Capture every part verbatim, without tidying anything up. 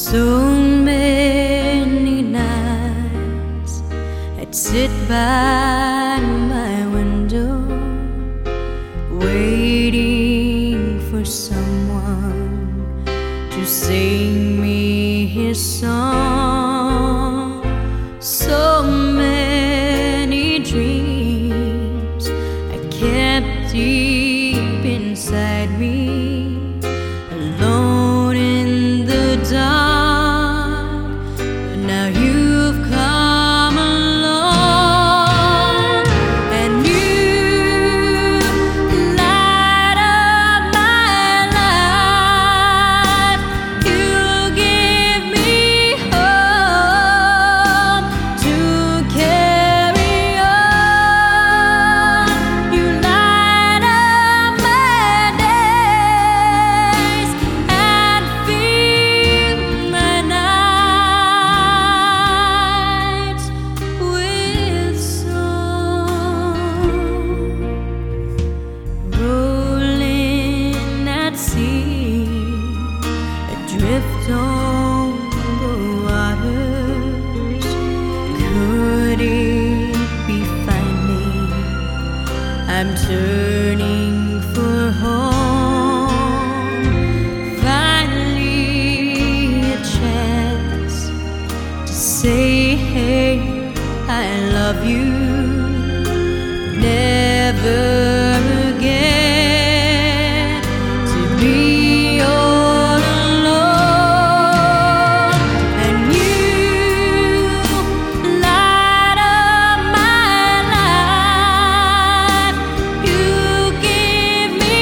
So many nights I'd sit by my window, waiting for someone to sing me his song. So many dreams I kept deep inside me, alone in the dark. But now you've come along, and you light up my life. You give me hope to carry on. You light up my days and fill my nights with song. Rolling at sea, adrift on the waters, could it be finally I'm turning for home? Finally a chance to say, hey, I love you. Never again to be all alone. And you light up my life. You give me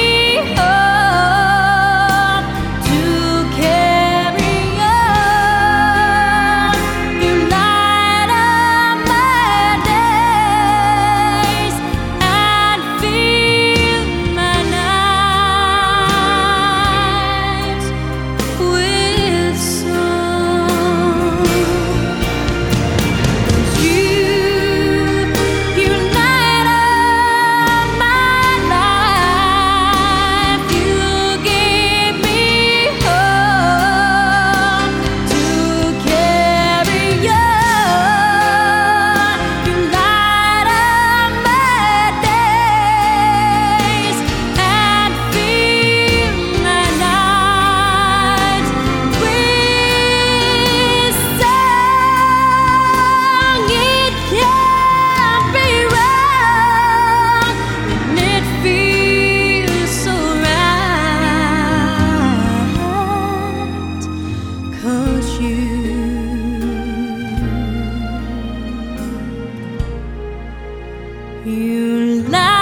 hope to carry on. You light up my days and fill my nights with song. You, you light up my life. You give me hope to carry on. You light up my days and fill my nights with song. It can't be wrong, and it feels so right, 'cause you you light